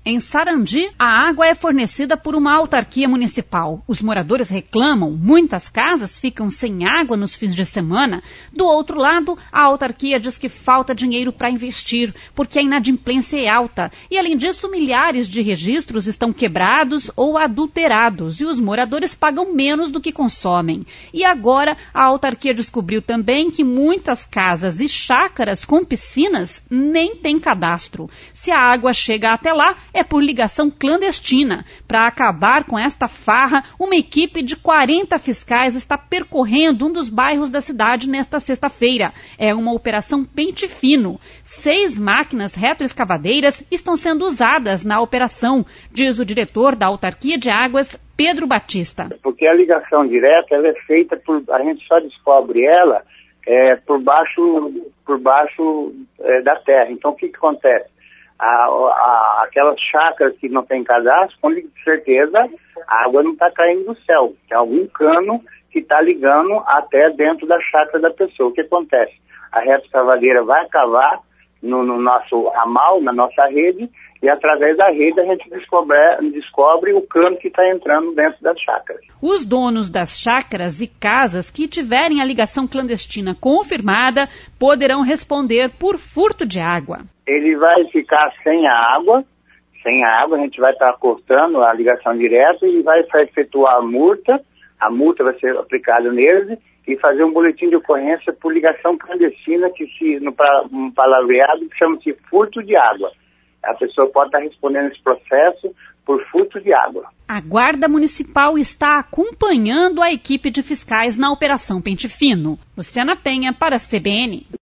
Em Sarandi, a água é fornecida por uma autarquia municipal. Os moradores reclamam, muitas casas ficam sem água nos fins de semana. Do outro lado, a autarquia diz que falta dinheiro para investir, porque a inadimplência é alta. E, além disso, milhares de registros estão quebrados ou adulterados e os moradores pagam menos do que consomem. E agora, a autarquia descobriu também que muitas casas e chácaras com piscinas nem têm cadastro. Se a água chega até lá, é por ligação clandestina. Para acabar com esta farra, uma equipe de 40 fiscais está percorrendo um dos bairros da cidade nesta sexta-feira. É uma operação pente fino. 6 máquinas retroescavadeiras estão sendo usadas na operação, diz o diretor da autarquia de águas, Pedro Batista. Porque a ligação direta ela é feita a gente só descobre ela por baixo da terra. Então o que acontece? Aquelas chácaras que não tem cadastro, com certeza a água não está caindo do céu. Tem algum cano que está ligando até dentro da chácara da pessoa. O que acontece? A retroescavadeira vai cavar no nosso ramal, na nossa rede, e através da rede a gente descobre o cano que está entrando dentro das chácaras. Os donos das chácaras e casas que tiverem a ligação clandestina confirmada poderão responder por furto de água. Ele vai ficar sem a água, a gente vai estar cortando a ligação direta e vai efetuar a multa vai ser aplicada neles e fazer um boletim de ocorrência por ligação clandestina, que no palavreado chama-se furto de água. A pessoa pode estar respondendo esse processo por furto de água. A Guarda Municipal está acompanhando a equipe de fiscais na Operação Pente Fino. Luciana Penha para a CBN.